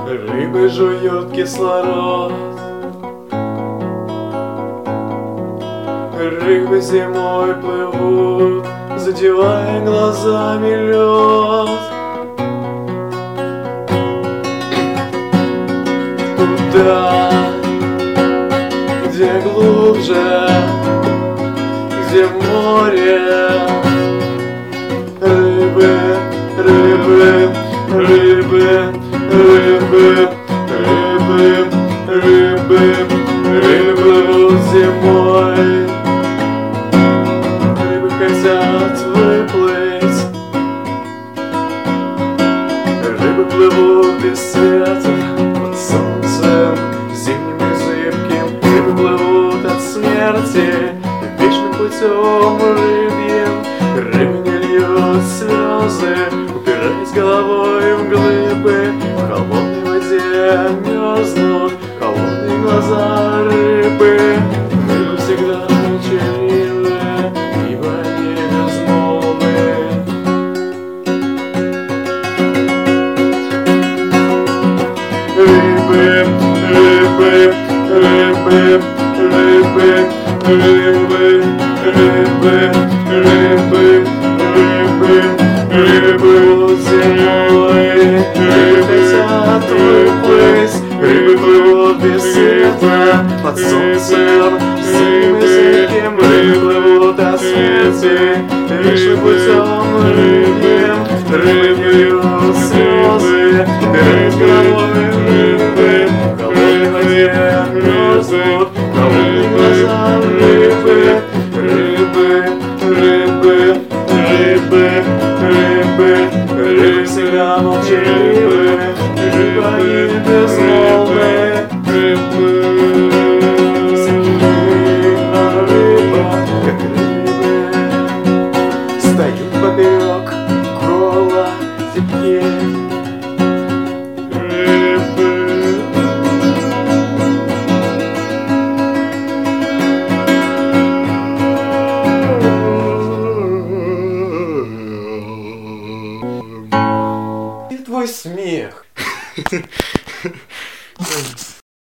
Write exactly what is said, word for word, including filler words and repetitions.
Рыбы жуют кислород, рыбы зимой плывут, задевая глазами лед. Туда, где глубже, где в море рыбы, рыбы, рыбы, рыбы, рыбы, рыбы, рыбы зимой. Рыбы хотят выплыть, рыбы плывут без света под солнцем зимним и зыбким. Рыбы плывут от смерти вечным путем рыбьим. Рыбы не льют слезы, упираясь головой в глыбы. В холодной воде мерзнут холодные глаза рыбы. Рыбы всегда молчаливы, ибо они безмолвны. Рыбы, рыбы, рыбы, рыбы, рыбы, рыбы, рыбы, рыбы, рыбы зимой. Рыбы хотят выплыть, рыбы плывут без света под солнцем зимним и зыбким. Рыбы плывут от смерти вечным путем рыбьим. Рыбы не льют слезы, упираясь головой в рыбы. В холодной воде мерзнут холодные глаза рыбы. Рыбы, рыбы, рыбы, рыбы, рыбы всегда молчаливы, рыбы они безмолвны. Рыбы, сильна рыба, как рыбы, встают поперек кола теплее. Твой смех.